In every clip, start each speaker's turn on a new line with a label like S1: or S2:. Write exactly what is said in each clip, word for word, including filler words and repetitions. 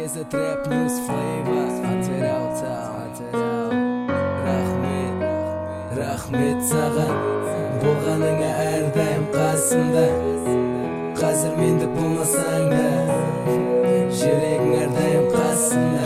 S1: is a trap news flavor. Потерял тау, потерял. Рахмет, рахмет саған, болғаныңа әрдайым қасымда. Қазір мендік болмасаң да, жүрегің әрдайым қасымда.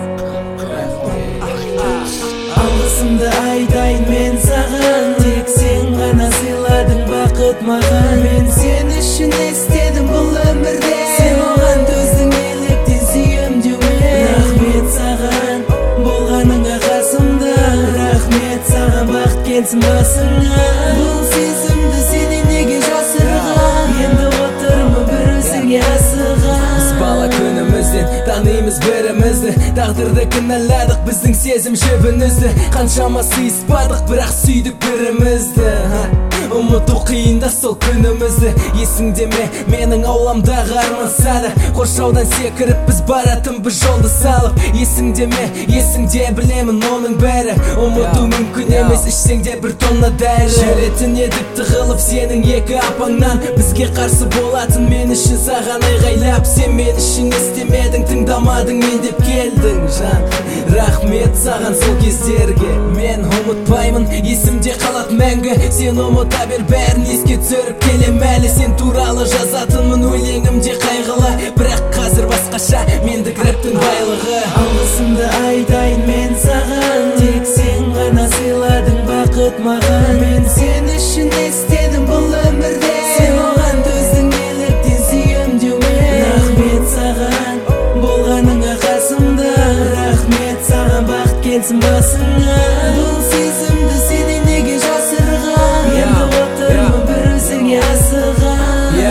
S1: Алғысымды айтайын мен саған, тек сен ғана сыйладың бақыт маған. Мен сен үшін істедім бұл өмірде, сен оған төздің неліктен сүйем деумен. Рахмет саған, болғаныңа қасымда. Рахмет саған, бақыт келсін басыңа. Бұл сезімді сенен неге жасырған, енді отырмын бір өзіңе асыған. Біз бала күнімізден танимыз бірімізді, тағдырды кінәладық, біздің сезім жібін үзді. Қаншама сыйыспадық, бірақ сүйдік бірімізді. Ұмыту қиында сол күнімізді. Есіңде ме менің ауламдағы армансады, қоршаудан секіріп біз баратын біз жолды салып. Есіңде ме, есіңде білемін оның бәрі. Ұмыту мүмкін емес, ішсеңде бір тонна дәрі. Жүретін едік тығылып сенің екі апаңнан, бізге қарсы болатын мен үшін саған айғайлап. Сен мен үшін істемедің, тыңдамадың, мен деп келдің жан. Рахмет саған сол кездерге, мен ұмытпаймын, есімде қалады мәңгі. Сен ұмыта бер, бәрін еске түсіріп келем әлі. Сен туралы жазатынмын өлеңімде қайғылы, бірақ қазір басқаша мендік рэптің байлығы. Алғысымды айтайын мен саған, тек сен ғана сыйладың бақыт маған. Мен сен үшін істедім бұл өмірде, сен оған төздің неліктен сүйем деумен. Рахмет саған, болғаныңа қасымда. Рахмет саған, бақыт келсін басыңа. Бұл сезімді сенен неге жасырған, енді отырмын бір өзіңе асыған.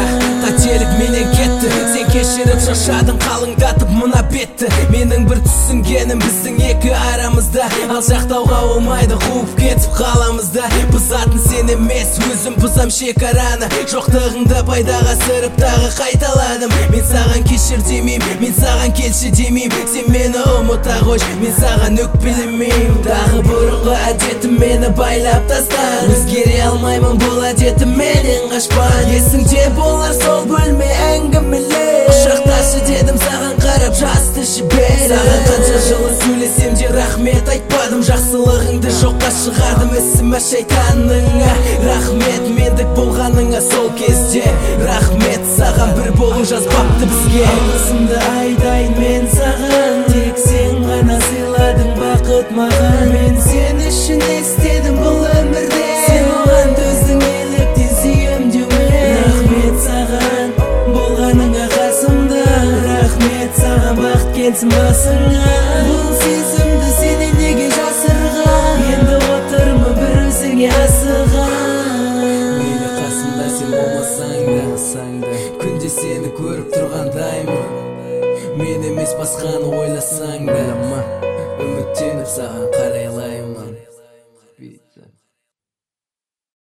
S1: Қателік менен кетті, сен кешіріп шашадың, қалыңдатып мына бетті. Менің бір түсінгенім біздің екі арамызда, ал жақтауға болмайды, қуып кетіп қаламызда. Бұзатын сен емес, өзім бұзам шекараны, жоқтығыңды пайдаға сырып тағы қайталадым. Мен саған кешір демейм, мен саған келші демейм, сен мені ұмыта қойш, мен саған өкпелемейм. Тағы бұрынғы әдетім мені байлап тастан, өзгере алмаймын бұл әдетім менен қашпан. Есіңде болар сол бөлме әңгімелер, құшақташы дедім саған қарап жасты жібер. Саған қанша жылы сөйлесем де рахмет айтпадым, жақсылығыңды жоққа шығардым ісіме шайтаныңа. Рахмет мендік болғаныңа сол кезде, рахмет саған бір болу жазбапты бізге. Алғысымды айтайын мен саған, тек сен ғана сыйладың бақыт маған. Мен сен үшін істедім бұл өмірде, сен оған төздің неліктен сүйем деумен. Рахмет саған, болғаныңа қасымда. Рахмет саған, бақыт келсін басыңа. Бұл сезімді сенен неге жасырған, енді отырмын бір өзіңе асыған. Мейлі қасымда сен болмасаң да, күнде сені көріп тұрғандаймын. Мен емес басқаны ойласаң да, үміттеніп саған қарайлаймын.